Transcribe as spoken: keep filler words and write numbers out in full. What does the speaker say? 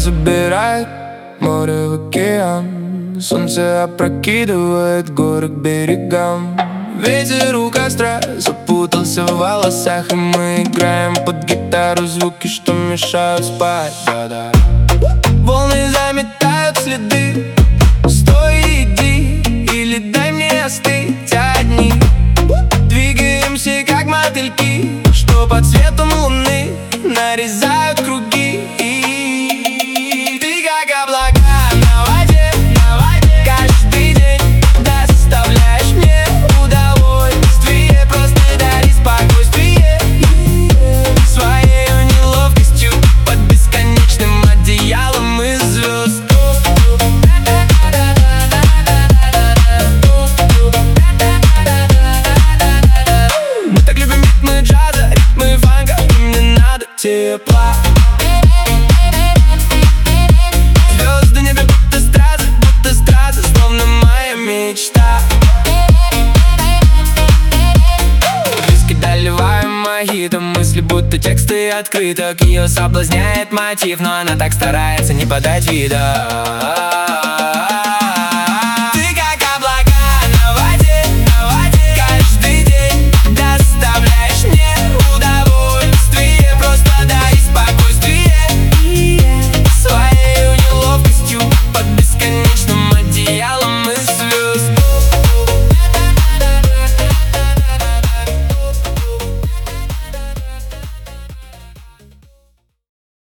забирает море в океан. Солнце опрокидывает горы к берегам. Ветер у костра запутался в волосах, и мы играем под гитару звуки, что мешают спать. Да-да. Волны заметают следы. Стой и иди, или дай мне остыть одни. Двигаемся как мотыльки, что под светом луны нарезают круги. И ты как облака на воде, на воде. Каждый день доставляешь мне удовольствие. Просто дари спокойствие своей неловкостью под бесконечным одеялом из звезд. Мы так любим ритмы джаза, ритмы фанка, и мне надо тепла. Звезды в небе будто стразы, будто стразы, словно моя мечта. Виски доливаем мохито, мысли будто тексты открыток. Ее соблазняет мотив, но она так старается не подать вида.